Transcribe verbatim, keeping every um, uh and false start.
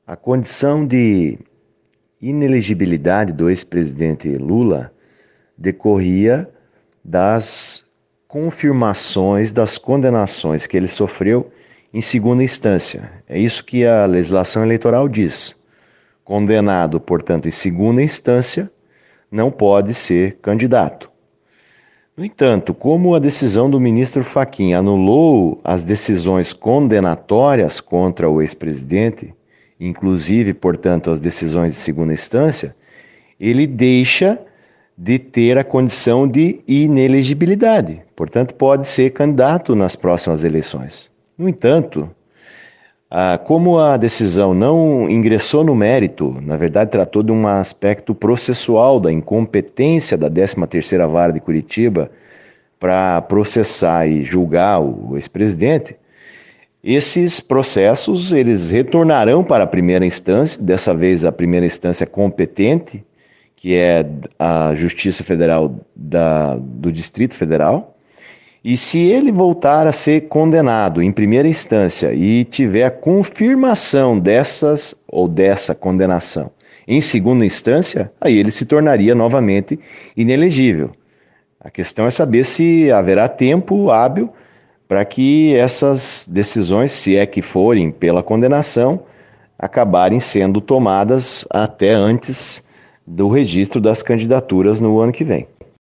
A condição de inelegibilidade do ex-presidente Lula decorria das confirmações das condenações que ele sofreu em segunda instância. É isso que a legislação eleitoral diz. Condenado, portanto, em segunda instância, não pode ser candidato. No entanto, como a decisão do ministro Fachin anulou as decisões condenatórias contra o ex-presidente, inclusive, portanto, as decisões de segunda instância, ele deixa de ter a condição de inelegibilidade. Portanto, pode ser candidato nas próximas eleições. No entanto, ah, como a decisão não ingressou no mérito, na verdade tratou de um aspecto processual da incompetência da décima terceira Vara de Curitiba para processar e julgar o ex-presidente, esses processos eles retornarão para a primeira instância, dessa vez a primeira instância competente, que é a Justiça Federal da, do Distrito Federal, e se ele voltar a ser condenado em primeira instância e tiver a confirmação dessas ou dessa condenação em segunda instância, aí ele se tornaria novamente inelegível. A questão é saber se haverá tempo hábil para que essas decisões, se é que forem pela condenação, acabarem sendo tomadas até antes do registro das candidaturas no ano que vem.